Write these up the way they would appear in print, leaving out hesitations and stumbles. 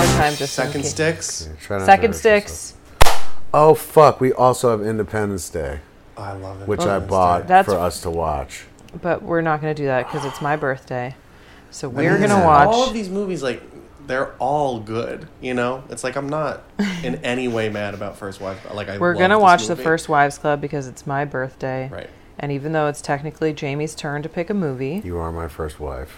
more time just in Second case. Sticks. Yeah, try not to Second hurt Sticks. Oh, fuck. We also have Independence Day, Oh, I love it. which I bought That's- for us to watch. But we're not going to do that because it's my birthday. So I we're mean, going to watch. all of these movies. Like, they're all good. You know, it's like I'm not in any way mad about First Wives. Like, We're going to watch The First Wives Club because it's my birthday. Right. And even though it's technically Jamie's turn to pick a movie, You are my first wife.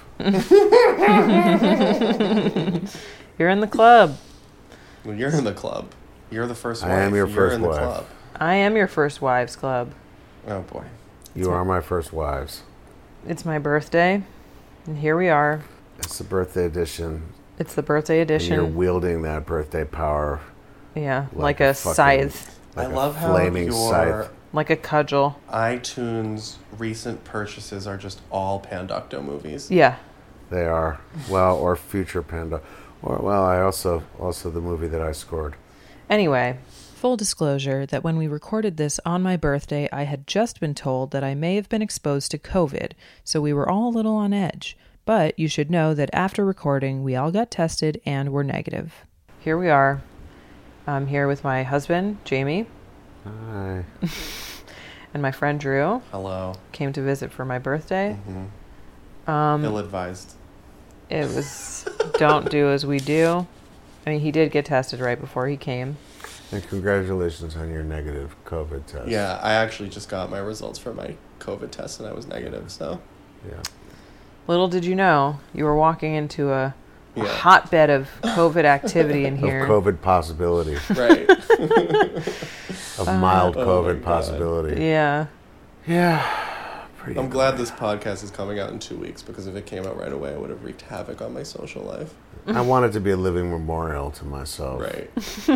you're in the club. Well, you're in the club. You're the first wife. I am your You're first in the wife. club. I am your First Wives Club. Oh boy. You are my first wives. It's my birthday, and here we are. It's the birthday edition. It's the birthday And you're edition. wielding that birthday power Yeah, like like a fucking- scythe, like I a love how flaming your scythe. like a cudgel. iTunes recent purchases are just all Panducto movies. Yeah. They are. Well, or future Panda. Or, well, I also the movie that I scored. Anyway, full disclosure that when we recorded this on my birthday, I had just been told that I may have been exposed to COVID, so we were all a little on edge. But you should know that after recording, we all got tested and were negative. Here we are. I'm here with my husband, Jamie, Hi. and my friend Drew. Hello. Came to visit for my birthday. Ill-advised. It was don't do as we do. I mean, he did get tested right before he came. And congratulations on your negative COVID test. Yeah, I actually just got my results for my COVID test and I was negative, so. Yeah. Little did you know, you were walking into a Yeah. hotbed of COVID activity in here. Of COVID possibility. Right. Of mild Oh COVID my God. possibility. Yeah. Yeah. Pretty I'm glad this podcast is coming out in 2 weeks because if it came out right away, I would have wreaked havoc on my social life. I want it to be a living memorial to myself. Right.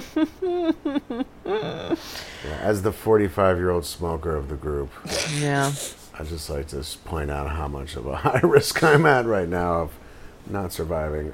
Yeah, as the 45-year-old smoker of the group, Yeah. I just like to point out how much of a high risk I'm at right now of not surviving.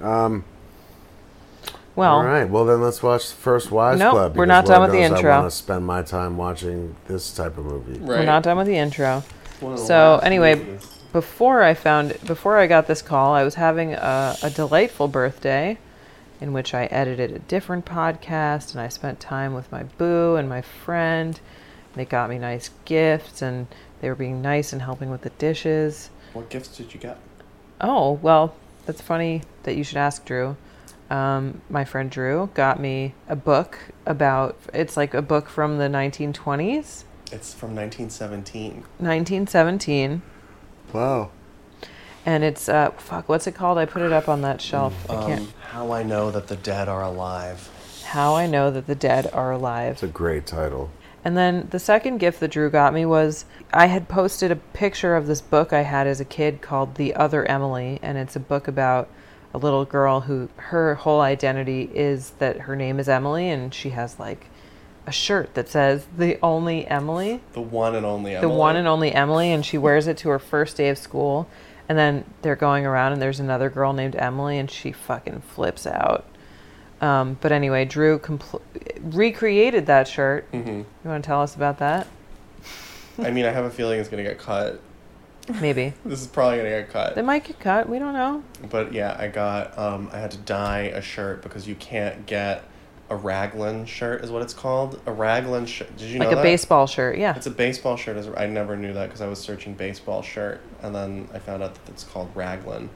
Well, All right. Well, then let's watch First Wives Nope, Club. we're because not done Lord with the knows intro. I want to spend my time watching this type of movie. Right. we're not done with the intro. One of the So, last anyway, movies. Before I got this call, I was having a delightful birthday in which I edited a different podcast and I spent time with my boo and my friend. They got me nice gifts and they were being nice and helping with the dishes. What gifts did you get? Oh, well, that's funny that you should ask Drew. My friend Drew got me a book it's like a book from the 1920s, It's from 1917. 1917. Wow. And it's, what's it called? I put it up on that shelf. I can't. How I Know That the Dead Are Alive. How I Know That the Dead Are Alive. It's a great title. And then the second gift that Drew got me was I had posted a picture of this book I had as a kid called The Other Emily. And it's a book about a little girl who her whole identity is that her name is Emily. And she has like a shirt that says The Only Emily. The one and only Emily. The one and only Emily. And she wears it to her first day of school. And then they're going around and there's another girl named Emily and she fucking flips out. But anyway, Drew recreated that shirt. Mm-hmm. You want to tell us about that? I mean, I have a feeling it's going to get cut. Maybe. This is probably going to get cut. They might get cut. We don't know. But yeah, I had to dye a shirt because you can't get a raglan shirt is what it's called. A raglan shirt. Did you know Like that? a baseball shirt, yeah. It's a baseball shirt. I never knew that because I was searching baseball shirt. And then I found out that it's called raglan.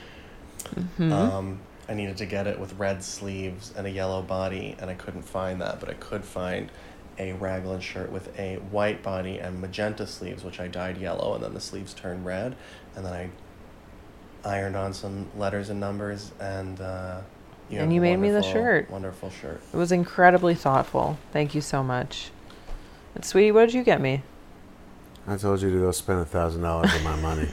Mm-hmm. I needed to get it with red sleeves and a yellow body, and I couldn't find that. But I could find a raglan shirt with a white body and magenta sleeves, which I dyed yellow, and then the sleeves turned red. And then I ironed on some letters and numbers, and And you made me the shirt. Wonderful shirt. It was incredibly thoughtful. Thank you so much. And sweetie, what did you get me? I told you to go spend $1,000 of my money.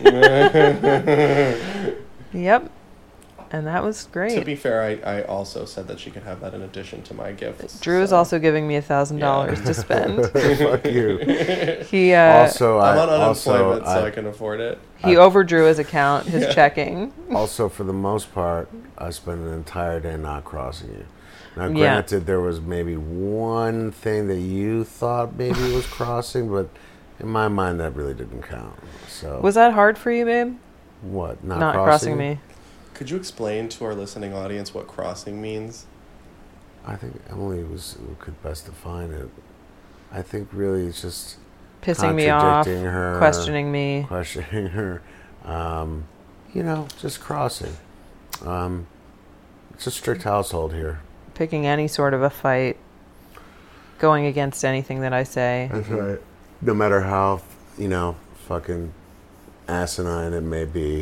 Yep. And that was great. To be fair, I also said that she could have that in addition to my gifts. Drew is also giving me $1,000 to spend. Fuck you. He Also, I'm on also, unemployment, so I can afford it. he overdrew his account, his Yeah. checking. also, for the most part, I spent an entire day not crossing you. Now, Yeah. granted, there was maybe one thing that you thought maybe was crossing, but in my mind, that really didn't count. So Was that hard for you, babe? what? Not crossing me. Could you explain to our listening audience what crossing means? I think Emily could best define it. I think really it's just pissing me off, her, questioning me. Questioning her. Just crossing. It's a strict household here. Picking any sort of a fight. Going against anything that I say. That's right. No matter how, fucking asinine it may be.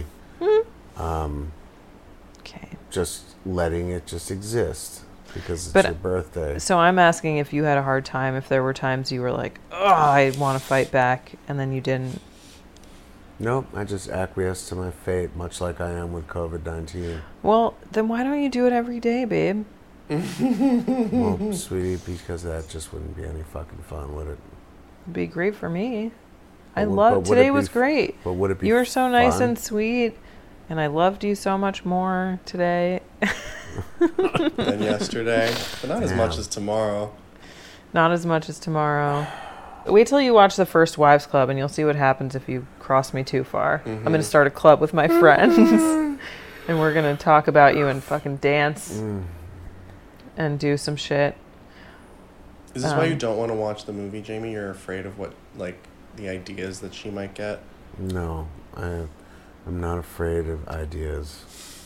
Okay. Just letting it just exist because it's your birthday. So I'm asking if you had a hard time, if there were times you were like, oh, I want to fight back, and then you didn't. Nope, I just acquiesced to my fate, much like I am with COVID-19. Well, then why don't you do it every day, babe? Well, sweetie, because that just wouldn't be any fucking fun, would it? It'd be great for me. Today was great. But would it be You were so nice fun? and sweet, and I loved you so much more today. Than yesterday, but not as much as tomorrow. Not as much as tomorrow. Wait till you watch the first Wives Club, and you'll see what happens if you cross me too far. I'm going to start a club with my friends, and we're going to talk about you and fucking dance and do some shit. Is this why you don't want to watch the movie, Jamie? You're afraid of what, like, the ideas that she might get? No, I'm not afraid of ideas.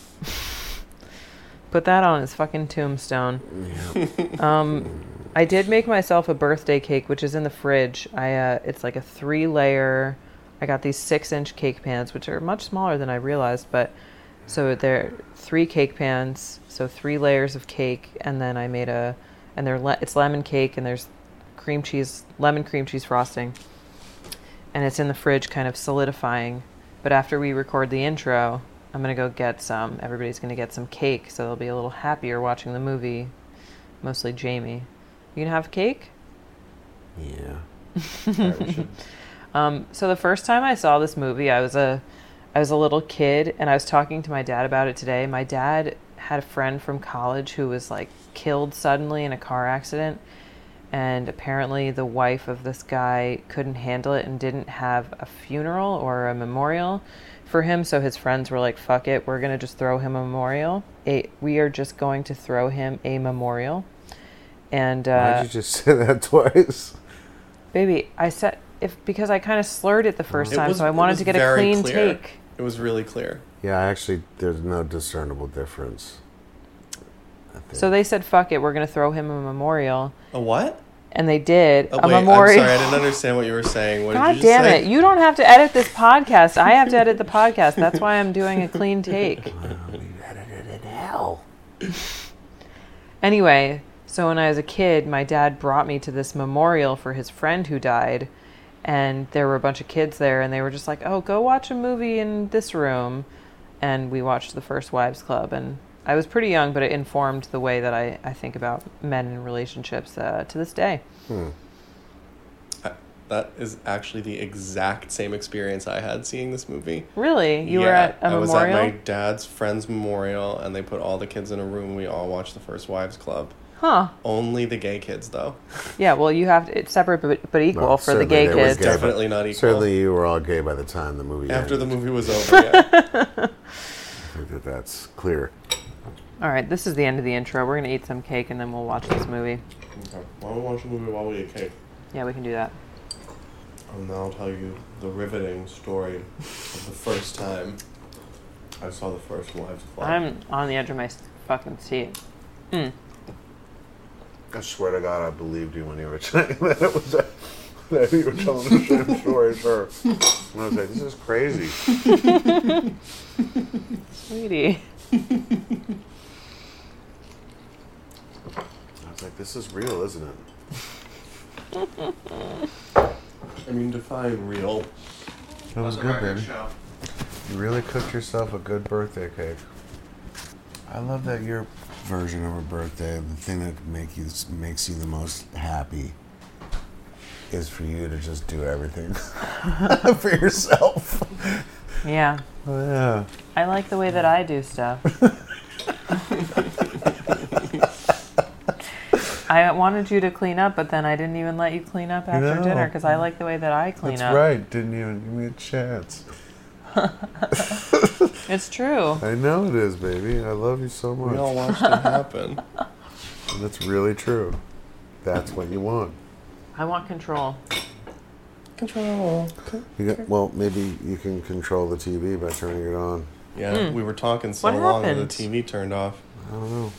Put that on his fucking tombstone. Yeah. I did make myself a birthday cake, which is in the fridge. It's like a 3-layer. I got these 6-inch cake pans, which are much smaller than I realized, but so they're 3 cake pans, so 3 layers of cake, and then I made it's lemon cake, and there's lemon cream cheese frosting, and it's in the fridge, kind of solidifying. But after we record the intro, I'm gonna go get some. Everybody's gonna get some cake, so they'll be a little happier watching the movie. Mostly Jamie. You gonna have cake? Yeah. Alright, we should. So the first time I saw this movie, I was a little kid, and I was talking to my dad about it today. My dad had a friend from college who was like killed suddenly in a car accident, and apparently the wife of this guy couldn't handle it and didn't have a funeral or a memorial for him, so his friends were like, fuck it, we're gonna just throw him a memorial. We are just going to throw him a memorial. And why'd you just say that twice? Baby, I said because I kind of slurred it the first time, so I wanted to get a clean take. It was really clear. Yeah, there's no discernible difference. So they said, fuck it, we're going to throw him a memorial. A what? And they did. Oh, a wait, memorial. I'm sorry, I didn't understand what you were saying. What God did you damn say? it. You don't have to edit this podcast. I have to edit the podcast. That's why I'm doing a clean take. You edited it in hell. Anyway, so when I was a kid, my dad brought me to this memorial for his friend who died. And there were a bunch of kids there, and they were just like, oh, go watch a movie in this room. And we watched the first Wives Club. And I was pretty young, but it informed the way that I think about men and relationships to this day. That is actually the exact same experience I had seeing this movie. Really? You were at a memorial? I was at my dad's friend's memorial, and they put all the kids in a room. We all watched the first Wives Club. Huh. Only the gay kids, though. Yeah, well, you have to, it's separate but equal Well, for the gay kids. Gay, definitely not equal. Certainly you were all gay by the time the movie After ended. the movie was over, yeah. I think that's clear. All right, this is the end of the intro. We're going to eat some cake, and then we'll watch this movie. Okay. Why don't we watch the movie while we eat cake? Yeah, we can do that. And then I'll tell you the riveting story of the first time I saw the first Wives Club. I'm on the edge of my fucking seat. I swear to God, I believed you when you were saying that it was that you were telling the same story as her. And I was like, this is crazy. Sweetie. I was like, this is real, isn't it? I mean, define real. That was good, baby. You really cooked yourself a good birthday cake. I love that your version of a birthday, the thing that makes you the most happy, is for you to just do everything for yourself. Yeah. Oh, yeah. I like the way that I do stuff. I wanted you to clean up, but then I didn't even let you clean up after dinner because I like the way that I clean up. That's right. Didn't even give me a chance. It's true. I know it is, baby. I love you so much. We all watched it happen. And that's really true. That's what you want. I want control. Control. Well, maybe you can control the TV by turning it on. Yeah, we were talking so What long that happened? the TV turned off. I don't know.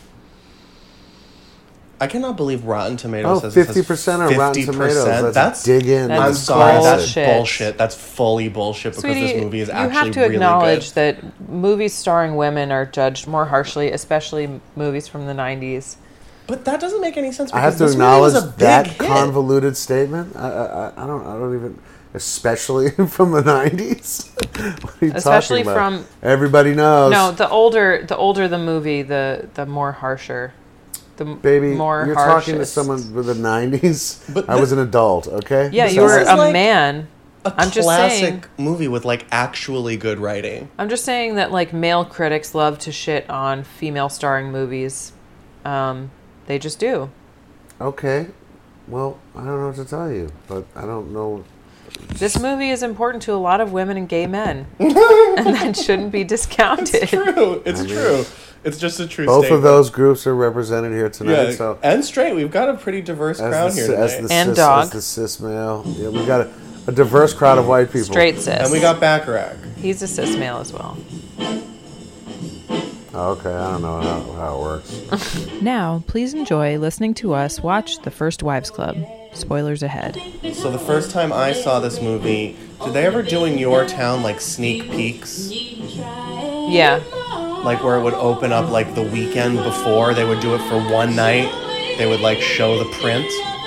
I cannot believe Rotten Tomatoes Oh, says 50% on Rotten 50%. Tomatoes. Let's dig in. That's I'm sorry, that's bullshit. bullshit. That's fully bullshit because Sweetie, this movie is you actually have to really acknowledge good. that movies starring women are judged more harshly, especially movies from the 90s. But that doesn't make any sense I because have to this movie was a acknowledge big that hit. convoluted statement. I don't even, especially from the 90s. What are you Especially talking about? from- Everybody knows. No, the older the movie, the more harsher. The Baby, more you're harshest. talking to someone with the 90s. But I was an adult, okay? Yeah, This you were is a like man. A I'm just classic saying. movie with like actually good writing. I'm just saying that like male critics love to shit on female starring movies. They just do. Okay. Well, I don't know what to tell you, but I don't know. This movie is important to a lot of women and gay men, and that shouldn't be discounted. It's true. It's true. It's just a true Both statement. of those groups are represented here tonight. Yeah, So and straight. We've got a pretty diverse crowd here tonight. And dog. As the cis male. Yeah, we got a diverse crowd of white people. Straight cis. And we got Bacharach. He's a cis male as well. Oh, okay, I don't know how it works. Now, please enjoy listening to us watch The First Wives Club. Spoilers ahead. So the first time I saw this movie, did they ever do in your town like sneak peeks? Yeah. Like where it would open up like the weekend before, they would do it for one night. They would like show the print.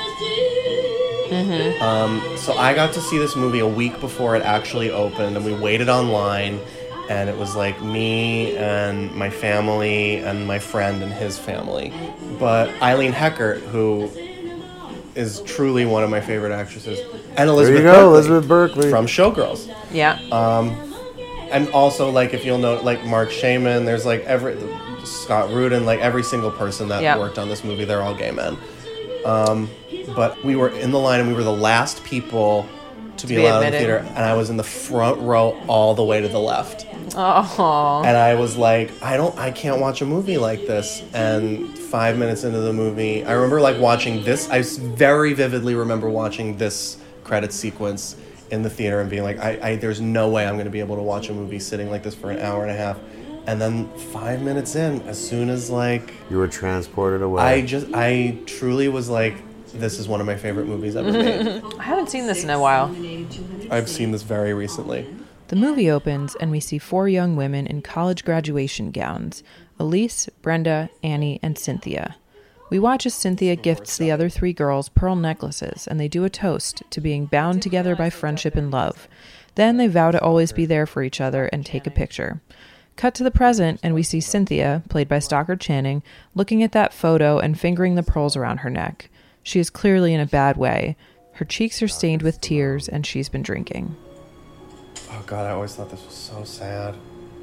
So I got to see this movie a week before it actually opened, and we waited online, and it was like me and my family and my friend and his family. But Eileen Heckert, who is truly one of my favorite actresses, and Elizabeth There you go, Berkley Elizabeth Berkley. from Showgirls. Yeah. And also, like, if you'll note, like, Mark Shaman, there's, like, Scott Rudin, like, every single person that Yeah. worked on this movie, they're all gay men. But we were in the line, and we were the last people to be be allowed in the admitted. theater, and I was in the front row all the way to the left. Oh. And I was like, I can't watch a movie like this. And 5 minutes into the movie, I remember, like, watching this. I very vividly remember watching this credit sequence in the theater and being like, there's no way I'm going to be able to watch a movie sitting like this for an hour and a half. And then 5 minutes in, as soon as, like, You were transported away. I truly was like, this is one of my favorite movies ever made. I haven't seen this in a while. I've seen this very recently. The movie opens and we see 4 young women in college graduation gowns. Elise, Brenda, Annie, and Cynthia. We watch as Cynthia gifts the other 3 girls pearl necklaces, and they do a toast to being bound together by friendship and love. Then they vow to always be there for each other and take a picture. Cut to the present, and we see Cynthia, played by Stockard Channing, looking at that photo and fingering the pearls around her neck. She is clearly in a bad way. Her cheeks are stained with tears, and she's been drinking. Oh, God, I always thought this was so sad.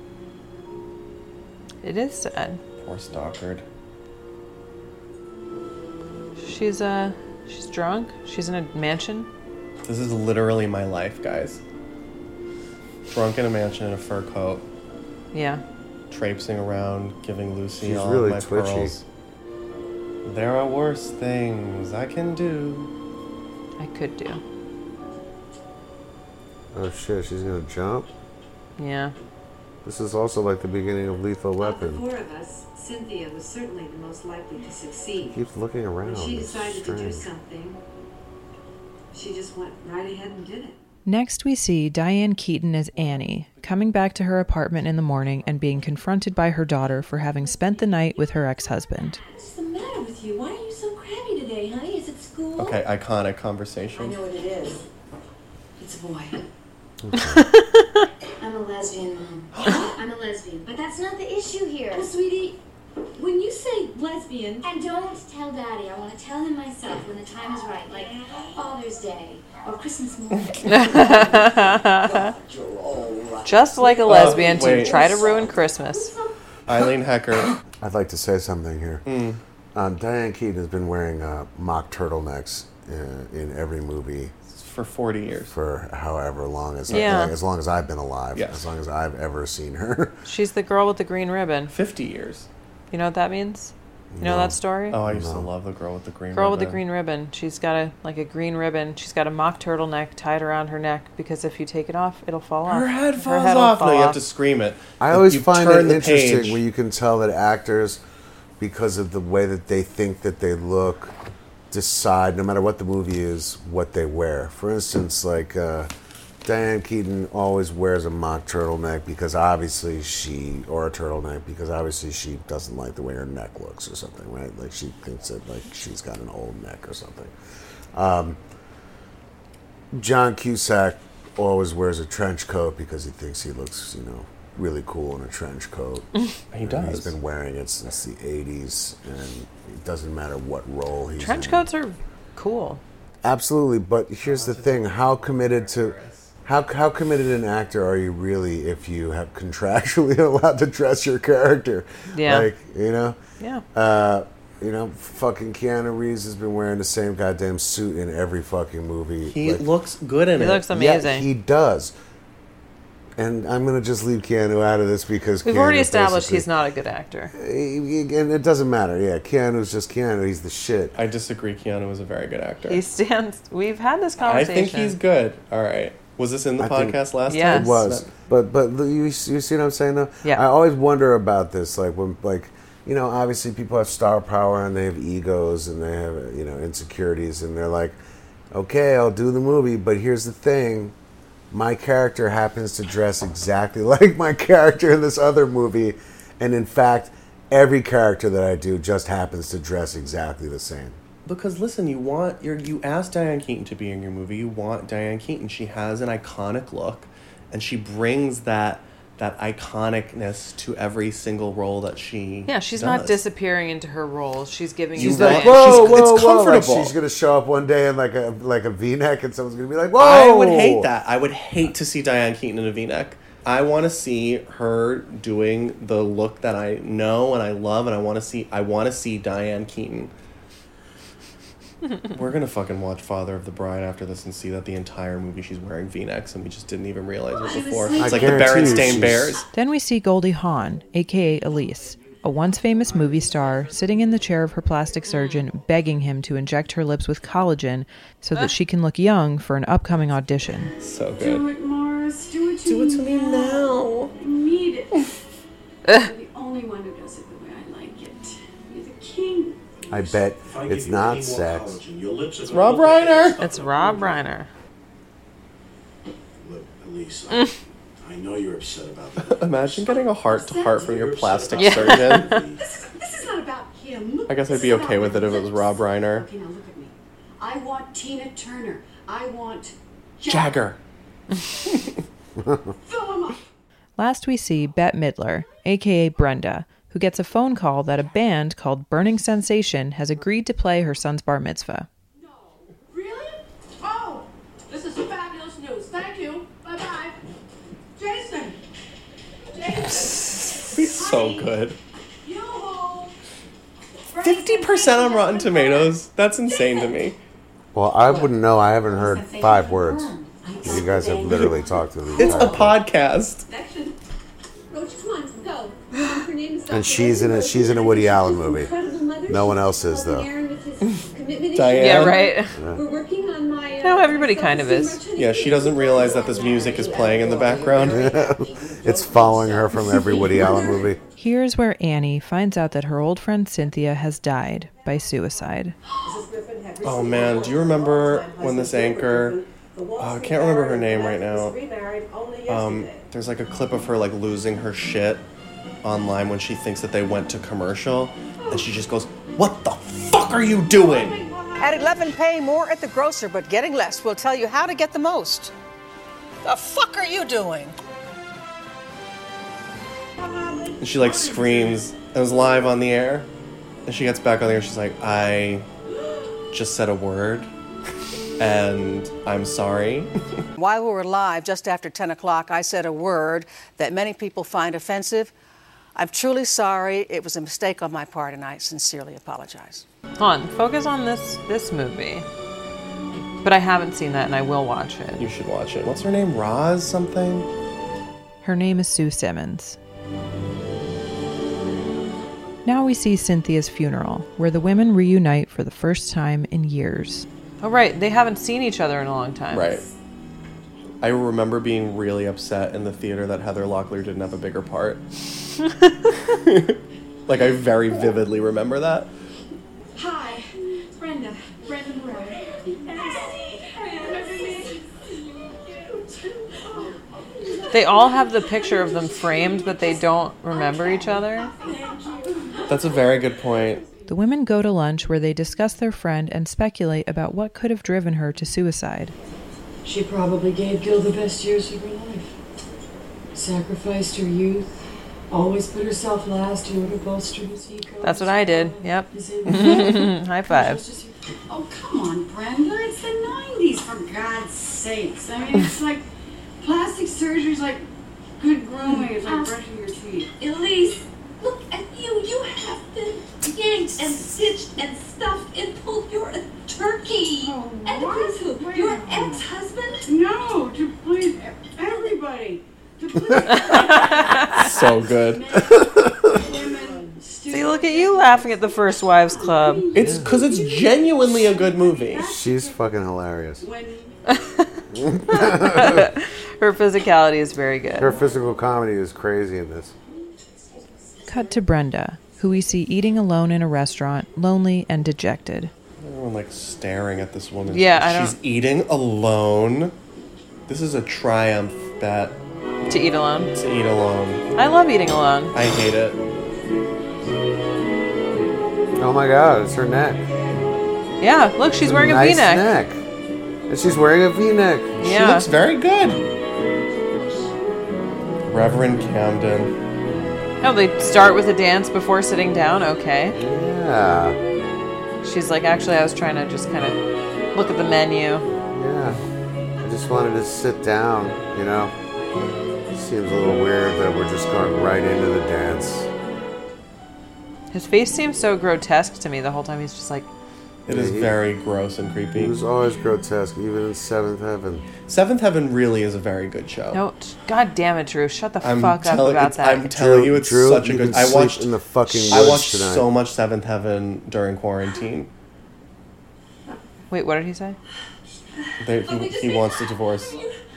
It is sad. Poor Stockard. She's drunk. She's in a mansion. This is literally my life, guys. Drunk in a mansion in a fur coat, Yeah. traipsing around, giving Lucy She's all really my twitchy. pearls. There are worse things I can do. I could do. Oh shit, she's gonna jump? Yeah. This is also like the beginning of Lethal Of the Weapon. 4 of us, Cynthia was certainly the most likely to succeed. Keeps looking around. When she It's decided to do strange. something, she just went right ahead and did it. Next, we see Diane Keaton as Annie, coming back to her apartment in the morning and being confronted by her daughter for having spent the night with her ex-husband. What's the matter with you? Why are you so crabby today, honey? Is it school? Okay, iconic I conversation. know what it is. It's a boy. I'm a lesbian, Mom. I'm a lesbian. But that's not the issue here. Well, sweetie, when you say lesbian, And don't tell Daddy. I want to tell him myself when the time is right, like Father's Day or Christmas morning. Just like a lesbian to wait. try to ruin Christmas. Eileen Heckert. I'd like to say something here. Diane Keaton has been wearing mock turtlenecks in every movie For 40 years. for however long as Yeah. as long as I've been alive. Yes. As long as I've ever seen her. She's the girl with the green ribbon. 50 years. You know what that means? You know that story? Oh, I used to love the girl with the green Girl ribbon. with the green ribbon. She's got a green ribbon. She's got a mock turtleneck tied around her neck because if you take it off, it'll fall off. Her head falls will off. fall No, you have off. to scream it. I always You find turn it the interesting page. when you can tell that actors, because of the way that they think that they look, decide, no matter what the movie is, what they wear. For instance, like Diane Keaton always wears a mock turtleneck because obviously or a turtleneck because obviously she doesn't like the way her neck looks or something, right? Like she thinks that like she's got an old neck or something. John Cusack always wears a trench coat because he thinks he looks, really cool in a trench coat. He does. He's been wearing it since the 80s, and it doesn't matter what role he's in. Trench coats are cool. Absolutely, but here's the thing: how committed an actor are you really if you have contractually allowed to dress your character? Yeah. Like, Yeah. Fucking Keanu Reeves has been wearing the same goddamn suit in every fucking movie. He looks good in He it. looks amazing. Yeah, he does. And I'm going to just leave Keanu out of this because We've already established he's not a good actor. And it doesn't matter. Yeah, Keanu's just Keanu. He's the shit. I disagree. Keanu is a very good actor. We've had this I conversation. think he's good. All right. Was this in the podcast last Yes. time? It was. But you see what I'm saying, though? Yeah. I always wonder about this. Like, when, obviously people have star power and they have egos and they have, insecurities. And they're like, okay, I'll do the movie. But here's the thing. My character happens to dress exactly like my character in this other movie. And in fact, every character that I do just happens to dress exactly the same. Because listen, you asked Diane Keaton to be in your movie. You want Diane Keaton. She has an iconic look, and she brings that iconicness to every single role that she she's does. not disappearing into her roles. She's giving She's you like, Diane. Whoa, it's whoa, whoa! Like comfortable. she's gonna show up one day in like a V-neck, and someone's gonna be like, "Whoa!" I would hate that. I would hate to see Diane Keaton in a V-neck. I want to see her doing the look that I know and I love, and I want to see Diane Keaton. We're gonna fucking watch Father of the Bride after this and see that the entire movie she's wearing V-necks, and we just didn't even realize it before. It's like the guarantee you Berenstain she's- Bears. Then we see Goldie Hawn, a.k.a. Elise, a once famous movie star, sitting in the chair of her plastic surgeon, begging him to inject her lips with collagen so that she can look young for an upcoming audition. So Do good. it, Morris. Do it to Do it to me now. I need it. You're the only one who does it the way I like it. You're the king. I bet it's not sex. It's Rob Reiner. It's Rob Reiner. Look, Elise, I know you're upset about that. Imagine getting a heart-to-heart from your plastic Yeah. surgeon. This is not about him. I guess I'd This be is about okay with it if it my was Rob Reiner. Okay, now look at me. I want Tina Turner. I want Jagger. Fill him up. Last we see Bette Midler, a.k.a. Brenda, who gets a phone call that a band called Burning Sensation has agreed to play her son's bar mitzvah. No. Really? Oh, this is fabulous news. Thank you. Bye-bye. Jason. Jason. He's so good. Yoo-hoo. 50% on Rotten Tomatoes. That's insane to me. Well, I wouldn't know. I haven't heard 5 words. You guys have literally talked to the It's a entire podcast. Action. Roach, come on, go. Her name is And she's in a Woody Allen movie. No one else is, though. Diane. Yeah, right? We're working on my. No, everybody kind of is. Yeah, she doesn't realize that this music is playing in the background. It's following her from every Woody Allen movie. Here's where Annie finds out that her old friend Cynthia has died by suicide. Oh man, do you remember when this anchor, I can't remember her name right now. There's like a clip of her like losing her shit online when she thinks that they went to commercial, and she just goes, "What the fuck are you doing?" At 11, pay more at the grocer, but getting less will tell you how to get the most. The fuck are you doing? And she like screams. It was live on the air, and she gets back on the air. She's like, "I just said a word, and I'm sorry." While we were live, just after 10 o'clock, I said a word that many people find offensive. I'm truly sorry. It was a mistake on my part, and I sincerely apologize. Hold on, focus on this movie. But I haven't seen that, and I will watch it. You should watch it. What's her name? Roz something? Her name is Sue Simmons. Now we see Cynthia's funeral, where the women reunite for the first time in years. Oh, right. They haven't seen each other in a long time. Right. I remember being really upset in the theater that Heather Locklear didn't have a bigger part. Like, I very vividly remember that. Hi, Brenda. Brenda Moore. They all have the picture of them framed, but they don't remember each other. That's a very good point. The women go to lunch where they discuss their friend and speculate about what could have driven her to suicide. She probably gave Gil the best years of her life. Sacrificed her youth, always put herself last in order to bolster his ego. That's what I did. Yep. High five. Oh, come on, Brenda. It's the 90s, for God's sakes. I mean, it's like plastic surgery's like good grooming. It's like brushing your teeth. Elise, look at you. You have been yanked and stitched and stuffed and pulled. You're a turkey. Oh, And what? please who? Wait Your a minute. ex-husband? No, to please everybody. To please So good. women. See, look at you laughing at the First Wives Club. It's because it's genuinely a good movie. She's fucking hilarious. When Her physicality is very good. Her physical comedy is crazy in this. Cut to Brenda, who we see eating alone in a restaurant, lonely and dejected. Everyone like staring at this woman. Yeah, I She's eating alone. This is a triumph that To eat alone. to eat alone. I love eating alone. I hate it. Oh my god, it's her neck. Yeah, look, she's wearing a Nice V-neck. neck. And she's wearing a V-neck. She Yeah. looks very good. Reverend Camden. Oh, they start with a dance before sitting down? Okay. Yeah. She's like, actually, I was trying to just kind of look at the menu. Yeah. I just wanted to sit down, you know. It seems a little weird that we're just going right into the dance. His face seems so grotesque to me the whole time. He's just like, It is very gross and It creepy. was always grotesque, even in Seventh Heaven. Seventh Heaven really is a very good show. no, God damn it, Drew. Shut the I'm fuck up telling- about that. I'm telling you, it's Drew, such a you good. can I sleep watched in the fucking I woods watched tonight. so much Seventh Heaven during quarantine. Wait, what did he say? He wants to divorce.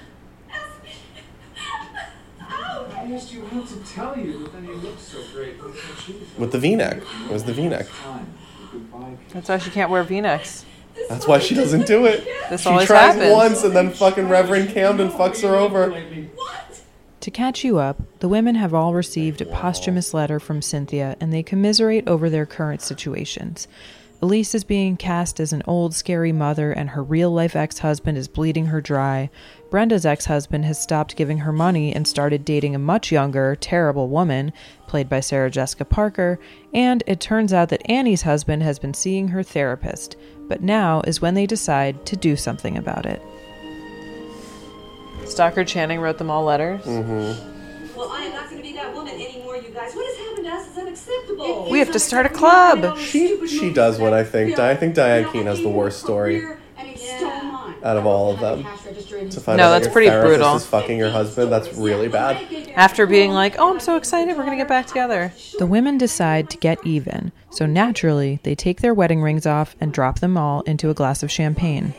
I asked you not to tell you, but then you looked so great. With the V-neck. It was the V-neck. That's why she can't wear V-necks. That's why she doesn't do it. This She always tries happens. once and then fucking Reverend Camden fucks her over. To catch you up, the women have all received a posthumous letter from Cynthia and they commiserate over their current situations. Elise is being cast as an old, scary mother and her real-life ex-husband is bleeding her dry. Brenda's ex-husband has stopped giving her money and started dating a much younger, terrible woman, played by Sarah Jessica Parker, and it turns out that Annie's husband has been seeing her therapist, but now is when they decide to do something about it. Stockard Channing wrote them all letters. Well, I am not going to be that woman anymore, you guys. What has happened to us is unacceptable. We have to start a club. She does what I think. I think Diane Keane has the worst story out of all of them. To find No, out that that's your pretty therapist brutal. is fucking your husband, that's really bad. After being like, oh, I'm so excited, we're going to get back together. The women decide to get even, so naturally, they take their wedding rings off and drop them all into a glass of champagne.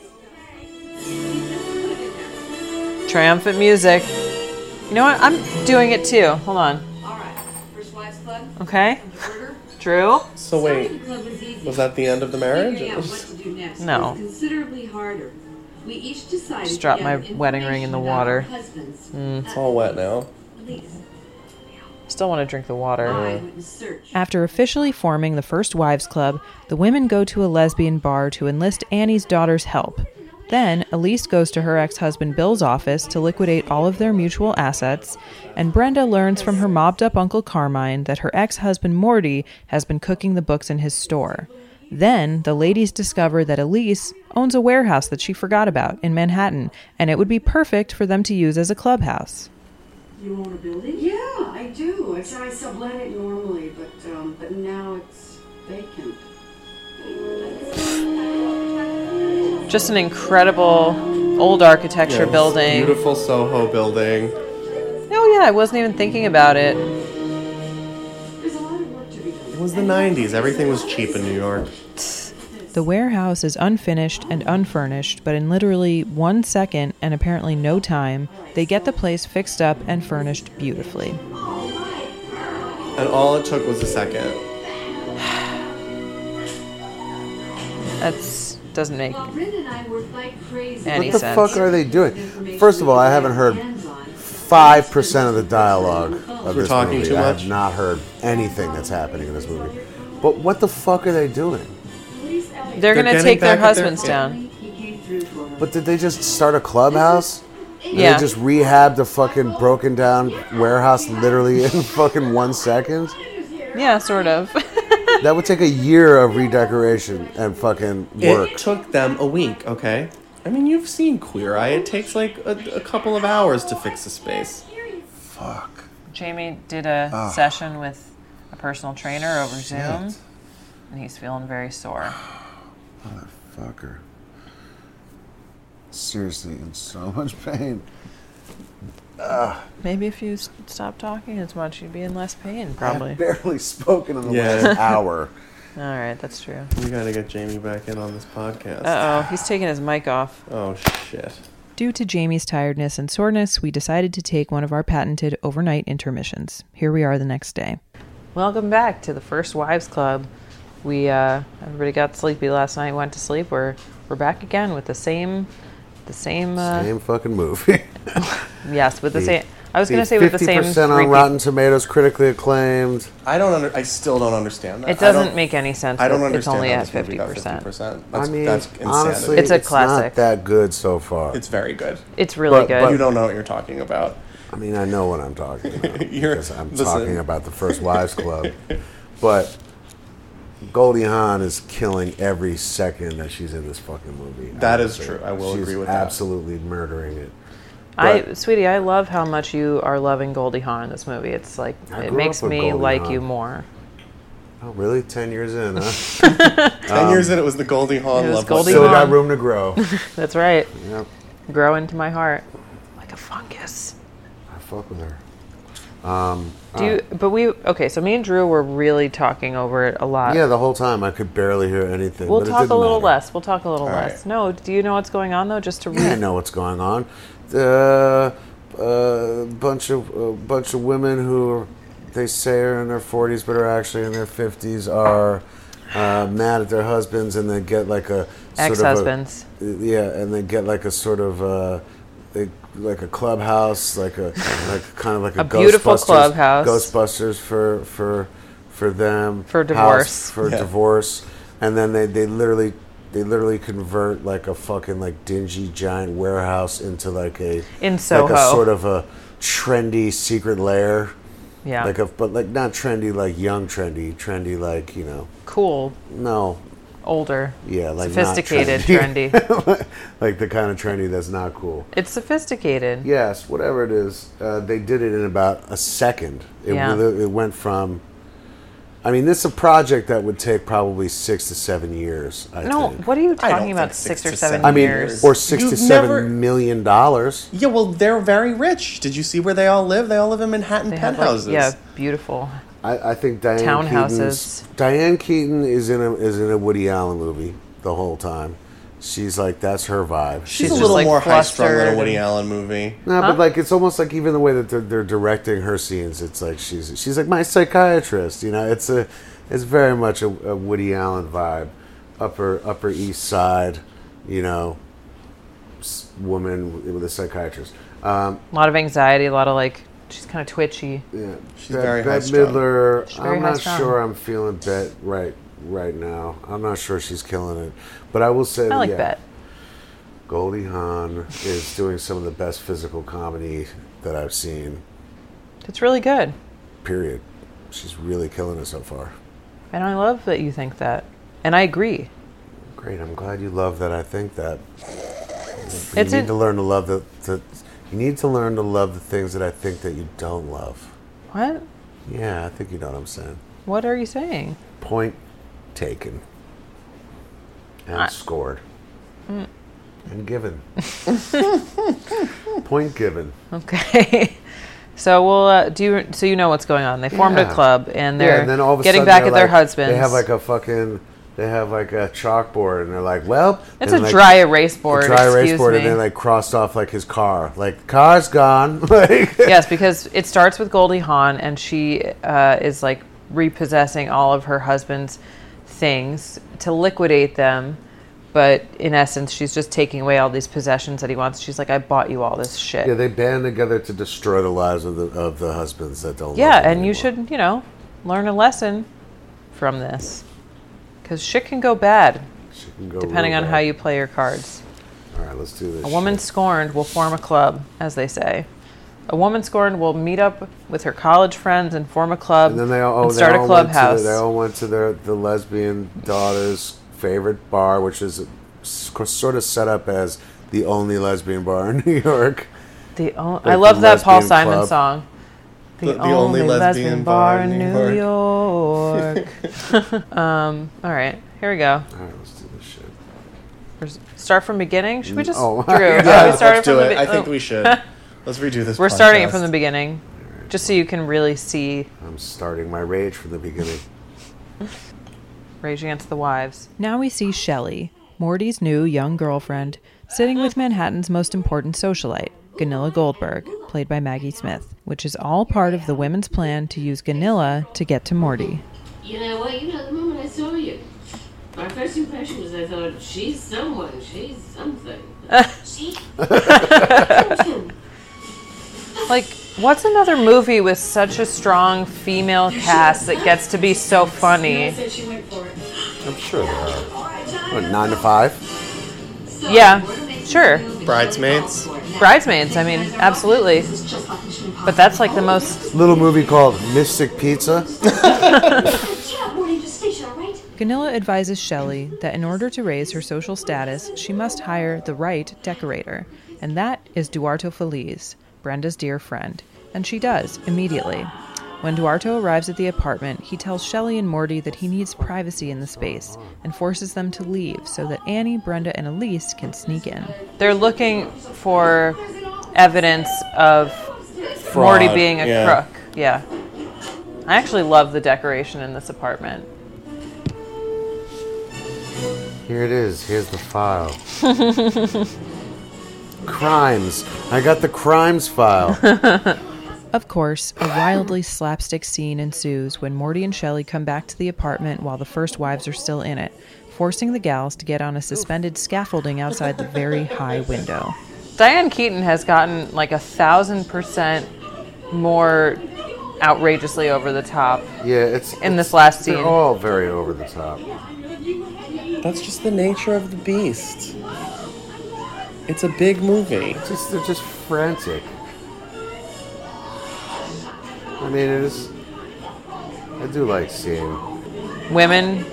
Triumphant music. You know what? I'm doing it too. Hold on. All right. First Wives Club. Okay. Order. Drew? So wait, was that the end of the marriage? Figuring out what to do next No. was considerably harder. We each decided Just to dropped gather my wedding ring in the information about our water. husbands. It's all wet now. Elise, Still want to drink the water. I went in search. After officially forming the First Wives Club, the women go to a lesbian bar to enlist Annie's daughter's help. Then, Elise goes to her ex-husband Bill's office to liquidate all of their mutual assets, and Brenda learns from her mobbed-up Uncle Carmine that her ex-husband Morty has been cooking the books in his store. Then, the ladies discover that Elise owns a warehouse that she forgot about in Manhattan, and it would be perfect for them to use as a clubhouse. You own a building? Yeah, I do. I sublet it normally, but now it's vacant. Just an incredible old architecture Yes, building. Beautiful Soho building. Oh yeah, I wasn't even thinking about it. There's a lot of work to be done. It was the 90s. Everything was cheap in New York. The warehouse is unfinished and unfurnished, but in literally 1 second and apparently no time, they get the place fixed up and furnished beautifully. And all it took was a second. That's doesn't make any What the sense. fuck are they doing? First of all, I haven't heard 5% of the dialogue of We're this talking movie. too I much? have not heard anything that's happening in this movie. But what the fuck are they doing? They're gonna getting take their back at their- husbands down. But did they just start a clubhouse? Yeah. They just rehabbed a fucking broken down warehouse literally in fucking 1 second? Yeah, sort of. That would take a year of redecoration and fucking work. It took them a week, okay? I mean, you've seen Queer Eye. It takes like a couple of hours to fix a space. Fuck. Jamie did a session with a personal trainer over Zoom, and he's feeling very sore. Motherfucker. Seriously, in so much pain. Maybe if you stop talking as much, you'd be in less pain, probably. I've barely spoken in the Yeah. last hour. All right, that's true. We gotta get Jamie back in on this podcast. Uh-oh, he's taking his mic off. Oh, shit. Due to Jamie's tiredness and soreness, we decided to take one of our patented overnight intermissions. Here we are the next day. Welcome back to the First Wives Club. We everybody got sleepy last night, went to sleep. We're back again with the same Same fucking movie. yes, with the same. I was going to say with the same 50% on Rotten Tomatoes, critically acclaimed. I still don't understand that. It doesn't make any sense. I don't that understand It's only how at this movie got 50%. That's, I mean, that's insanity. honestly, It's a it's classic. not that good so far. It's very good. It's really good. You don't know what you're talking about. I mean, I know what I'm talking about because I'm listen. talking about the First Wives Club. But Goldie Hawn is killing every second that she's in this fucking movie. That is Honestly. true. I will She's agree with that. absolutely murdering it. Sweetie, I love how much you are loving Goldie Hawn in this movie. It's like, I it grew makes up with me Goldie like Hawn. you more. Oh, really? 10 years in, huh? 10 years in, it was the Goldie Hawn It was love. Goldie Still got Hawn. room to grow. That's right. Yep. Grow into my heart like a fungus. I fuck with her. So me and Drew were really talking over it a lot. Yeah, the whole time I could barely hear anything. We'll but it talk a didn't little matter. less. We'll talk a little All less. right. No, do you know what's going on though? Just to I read. know what's going on. Bunch of women who they say are in their 40s but are actually in their 50s are mad at their husbands, and they get like a Ex-husbands. And they get like a sort of like a clubhouse, like kind of like a beautiful Ghostbusters- clubhouse. Ghostbusters for them For divorce. house for divorce, and then they literally convert like a fucking like dingy giant warehouse into like a In Soho. like a sort of a trendy secret lair. Yeah. But like not trendy like young trendy like, you know. Cool. No. Older. Yeah, like sophisticated, not trendy. like the kind of trendy that's not cool. It's sophisticated. Yes, whatever it is. They did it in about a second. Yeah. It went from. I mean, this is a project that would take probably 6 to 7 years. I think. What are you I don't talking about? think 6 or 7 I mean, years? or $6 to You've $7 never- million. Yeah, well, they're very rich. Did you see where they all live? They all live in Manhattan They have, penthouses. beautiful. I think Diane Townhouses. Diane Keaton is in a Woody Allen movie the whole time. She's like, that's her vibe. She's a just, little like, more high-strung than a flustered Woody and- Allen movie. No, but like it's almost like even the way that they're directing her scenes, it's like she's like my psychiatrist. You know, it's very much a Woody Allen vibe, Upper East Side, you know, woman with a psychiatrist. A lot of anxiety, a lot of she's kind of twitchy. Yeah, She's very Bette high-strung. Midler. She's very I'm not high-strung. sure I'm feeling Bet right now. I'm not sure she's killing it, but I will say I that, like yeah, Bet. Goldie Hawn is doing some of the best physical comedy that I've seen. It's really good. Period. She's really killing it so far. And I love that you think that. And I agree. Great. I'm glad you love that. I think that. You It's need to learn to love you need to learn to love the things that I think that you don't love. What? Yeah, I think you know what I'm saying. What are you saying? Point taken. And scored. And given. Point given. Okay. So we'll so you know what's going on. They formed a club and they're and then all of a getting sudden back they're at their like- husbands. They have like a chalkboard and they're like, well, It's and a like, dry erase board. a dry erase excuse board, me. and they like crossed off like his car, like car's gone. Like, Yes, because it starts with Goldie Hawn, and she is like repossessing all of her husband's things to liquidate them. But in essence, she's just taking away all these possessions that he wants. She's like, I bought you all this shit. yeah, they band together to destroy the lives of the husbands that don't. Yeah, love them and you anymore. should, learn a lesson from this. Because shit can go bad, Can go depending real on bad. how you play your cards. All right, let's do this. A woman scorned will form a club, as they say. A woman scorned will meet up with her college friends and form a club And then they start a clubhouse. They all went to the lesbian daughter's favorite bar, which is sort of set up as the only lesbian bar in New York. I love that Paul lesbian Simon club. song. The only lesbian bar in New York. All right, here we go. All right, let's do this shit. Start from beginning? Should we just Oh, Drew? yeah, should we start let's it from do the it. I think we should. Let's redo this. We're starting it podcast. from the beginning, just so you can really see I'm starting my rage from the beginning. Rage Against the Wives. Now we see Shelley, Morty's new young girlfriend, sitting with Manhattan's most important socialite, Gunilla Goldberg, played by Maggie Smith, which is all part of the women's plan to use Gunilla to get to Morty. You know what? The moment I saw you, my first impression was I thought, she's someone, she's something. See? Like, what's another movie with such a strong female cast that gets to be so funny? I'm sure there are. What, 9 to 5? Yeah, sure. Bridesmaids. Bridesmaids, I mean, absolutely. But that's like the most... Little movie called Mystic Pizza. Gunilla advises Shelley that in order to raise her social status, she must hire the right decorator, and that is Duarto Feliz, Brenda's dear friend, and she does, immediately. When Duarto arrives at the apartment, he tells Shelley and Morty that he needs privacy in the space, and forces them to leave so that Annie, Brenda, and Elise can sneak in. They're looking for evidence of Fraud, Morty being a yeah. crook. Yeah. I actually love the decoration in this apartment. Here it is. Here's the file. Crimes. I got the crimes file. Of course, a wildly slapstick scene ensues when Morty and Shelley come back to the apartment while the first wives are still in it, forcing the gals to get on a suspended scaffolding outside the very high window. Diane Keaton has gotten like 1,000% more outrageously over the top. Yeah, it's in this last scene. They're all very over the top. That's just the nature of the beast. It's a big movie. They're just frantic. I mean, it is. I do like seeing Women